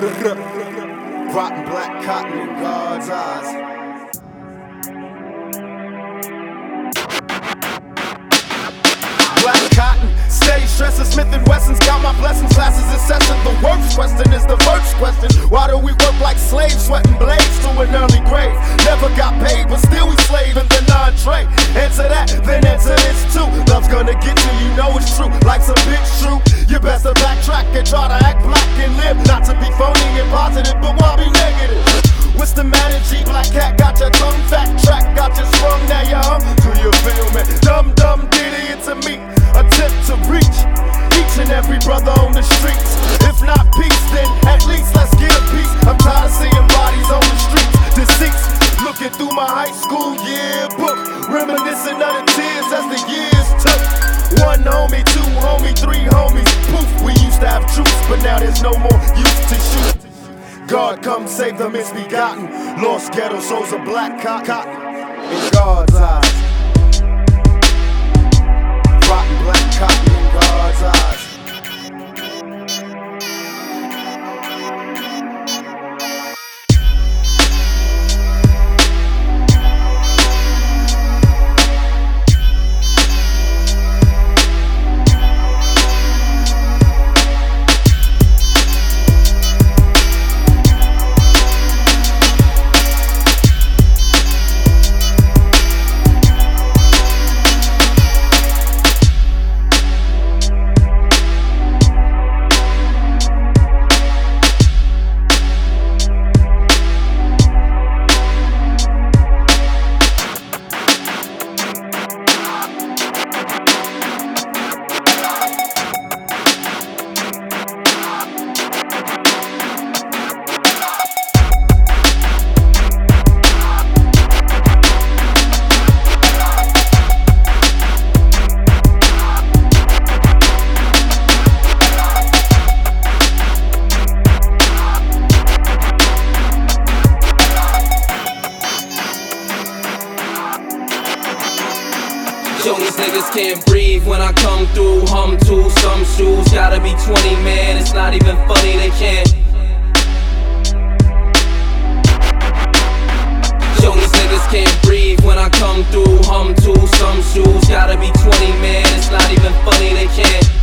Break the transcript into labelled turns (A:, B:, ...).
A: Rotten black cotton in God's eyes. Black cotton, steady stressing, Smith & Wessons, got my blessings, classes in session. The worst question is the first question. Why do we work like slaves, sweating blades to an early grave? Never got paid, but still we slave in the non-trade. Answer that, then answer this too. Love's gonna get you know it's true. Life's a bitch true. You best to backtrack and try to act black and live. Not to be phony and positive, but why be negative? What's the matter, G? Black cat got your tongue, fat track got you sprung. Now you hum to your feel, man. Dumb, dumb, diddy, it's a me. Attempt to reach each and every brother on the streets. If not peace, then at least let's get a piece. I'm tired of seeing bodies on the streets, deceased. Looking through my high school yearbook, reminiscing of the tears as the years took. One homie, two homie, three homies. Poof, we used to have troops, but now there's no more use to shoot. God come save the misbegotten. Lost ghetto souls of black cotton in God's eyes. Rotten black cotton in God's eyes.
B: Yo, these niggas can't breathe when I come through. Hum to some shoes, gotta be 20, man. It's not even funny, they can't. Yo, these niggas can't breathe when I come through. Hum to some shoes, gotta be 20, man. It's not even funny, they can't.